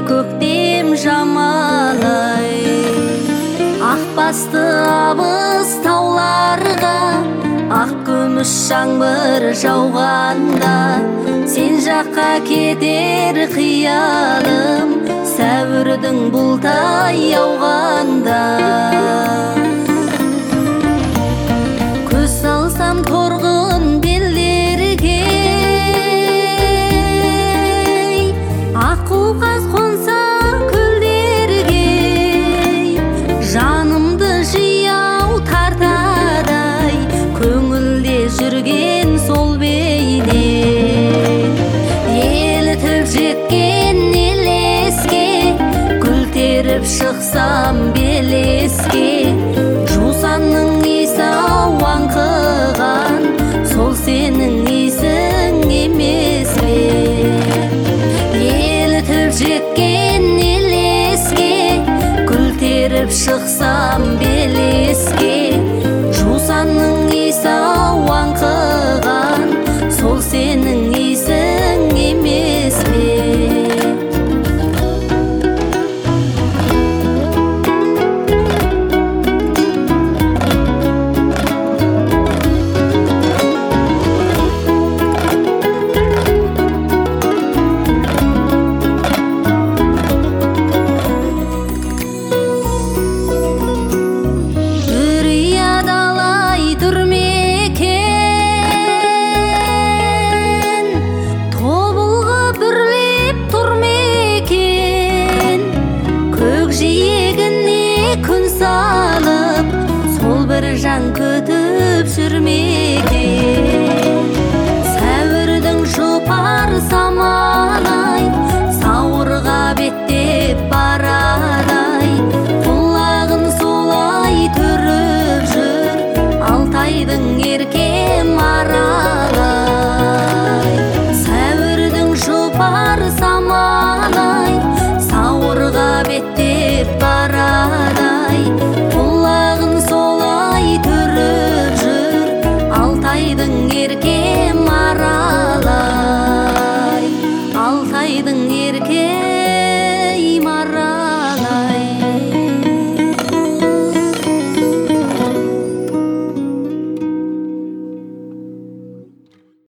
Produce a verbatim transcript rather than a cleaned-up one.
көктем жамалай. Ақ басты абыз тауларға ақ күміс жаңбыр жауғанда, сен жаққа кетер қиялым сәуірдің бұлтай ауғанда. Көз салсам торғын белдерге, аққуқаз қонса көлдерге, жанымды жияу тартадай көңілде жүрген сол бейне. Елітіп жеткен елеске гүл теріп шықсам белеске, жусанның иісі аңқыған сол сенің иісің емес пе? Елітіп жеткен елеске гүл теріп шықсам белеске, жусанның иісі аңқыған сол сенің иісің емес пе? Күн салып, сол бір жан күтіп жүрмекен. Сәуірдің жұпар самалай, сауырға беттеп барадай, құлағын солай түріп жүр Алтайдың ерке маралай. Сәуірдің жұпар самалай, сауырға беттеп барадай, құлағын солай түріп жүр Алтайдың ерке маралай. Алтайдың ерке